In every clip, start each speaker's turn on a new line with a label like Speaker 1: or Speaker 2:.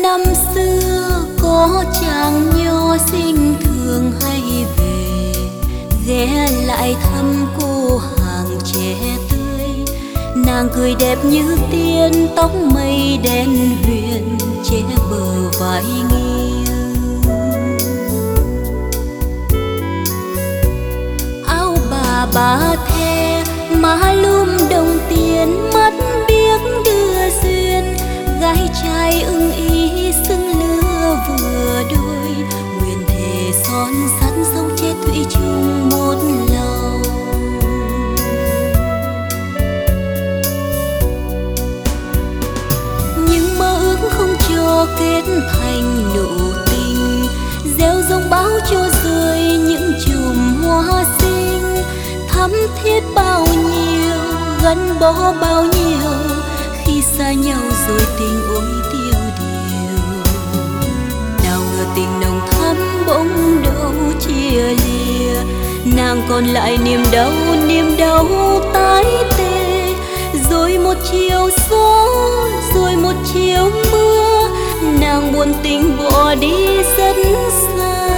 Speaker 1: năm xưa có chàng nho xinh thường hay về, ghé lại thăm cô hàng trẻ tươi. Nàng cười đẹp như tiên, tóc mây đen huyền che bờ vai nghiêng. Áo bà the má lum đồng tiền, mắt biếc đưa duyên. Gái trai ưng ý xưng lứa vừa đôi, nguyện thề son sắt sống chết thủy chung một lòng. Nhưng mơ ước không cho kết thành nụ tình, gieo giông bão cho rơi những chùm hoa xinh. Thắm thiết bao nhiêu, gắn bó bao nhiêu, khi xa nhau rồi tình ôi tiêu điều. Nào ngờ tình nồng thắm bỗng đâu chia lìa, nàng còn lại niềm đau tái tê. Rồi một chiều gió, rồi một chiều mưa, nàng buồn tình bỏ đi rất xa.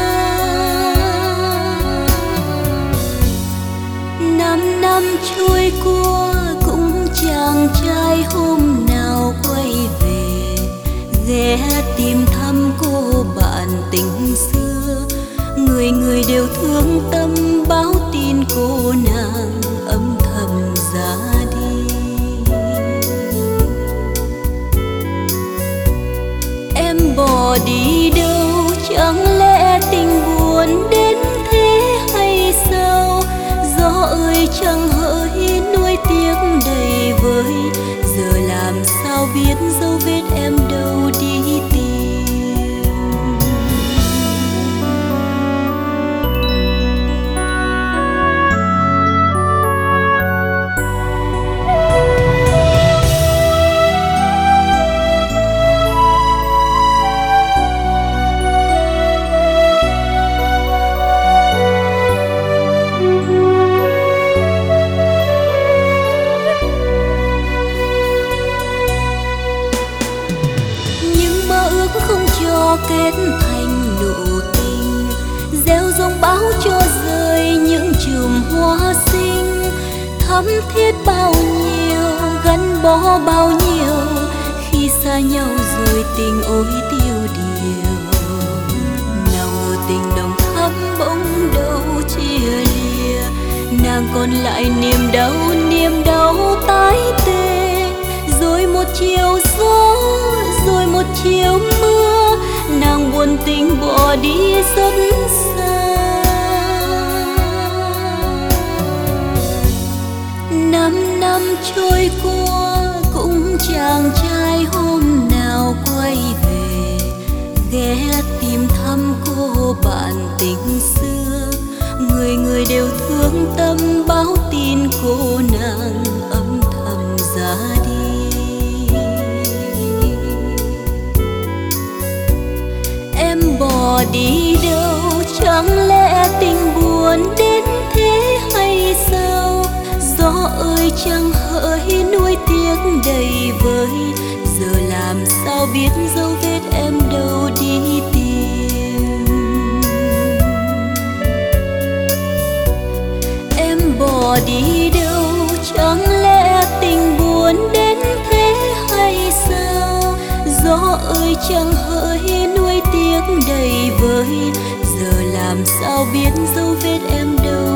Speaker 1: 5 năm trôi qua cũng chàng trai hôm nào quay về, ghé tìm thăm cô bạn tình xưa. Người người đều thương tâm báo tin cô nàng âm thầm ra đi. Em bỏ đi đâu, chẳng lẽ tình buồn đến thế hay sao? Gió ơi chẳng hỡi nuối tiếc đầy vơi, giờ làm sao biết dấu vết em đâu đi tìm. Kết thành nụ tình, gieo giông bão cho rơi những chùm hoa xinh. Thắm thiết bao nhiêu, gắn bó bao nhiêu, khi xa nhau rồi tình ôi tiêu điều. Nào ngờ tình nồng thắm bỗng đâu chia lìa, nàng còn lại niềm đau tái tê. Rồi một chiều gió, rồi một chiều mưa, nàng buồn tình bỏ đi rất xa. 5 năm trôi qua cũng chàng trai hôm nào quay về, ghé tìm thăm cô bạn tình xưa. Người người đều thương tâm báo tin cô nàng âm thầm ra đi. Em bỏ đi đâu, chẳng lẽ tình buồn đến thế hay sao? Gió ơi chẳng hỡi nuối tiếc đầy vơi, giờ làm sao biết dấu vết em đâu đi tìm. Em bỏ đi đâu, chẳng lẽ tình buồn đến thế hay sao? Gió ơi chẳng hỡi nuối tiếc đầy vơi, giờ làm sao biết dấu vết em đâu